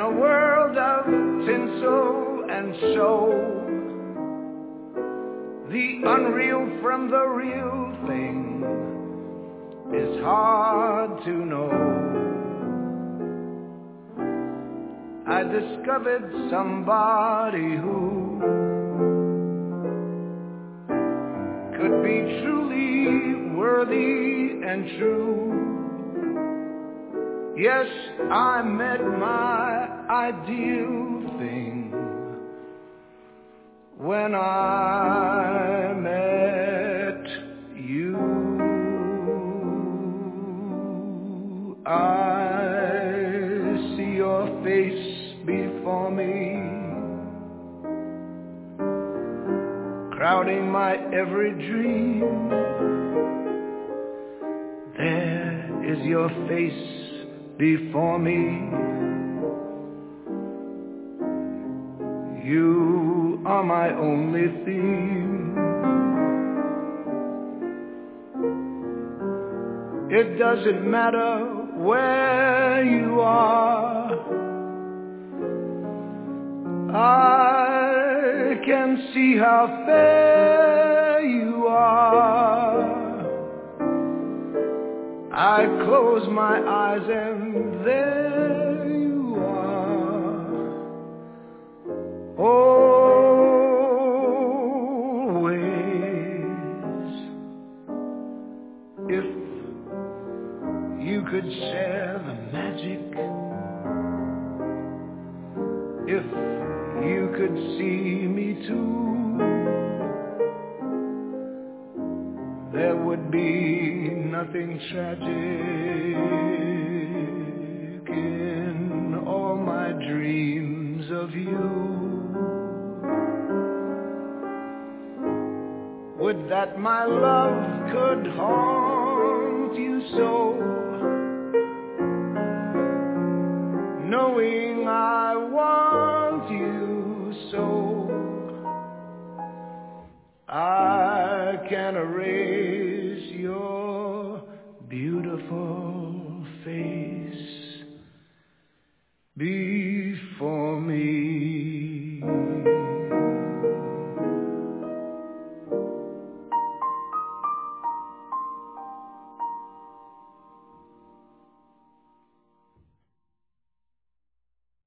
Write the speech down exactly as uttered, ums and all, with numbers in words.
a world of tinsel and show, the unreal from the real thing is hard to know. I discovered somebody who could be truly worthy and true. Yes, I met my ideal thing when I met you. I see your face before me, crowding my every dream. There is your face before me. You are my only theme. It doesn't matter where you are, I can see how fair you are. I close my eyes and there you are. Always. If you could share the magic, if you could see me too, there would be nothing tragic in all my dreams of you. Would that my love could haunt you so, knowing I want you so. I can erase your beautiful face before me.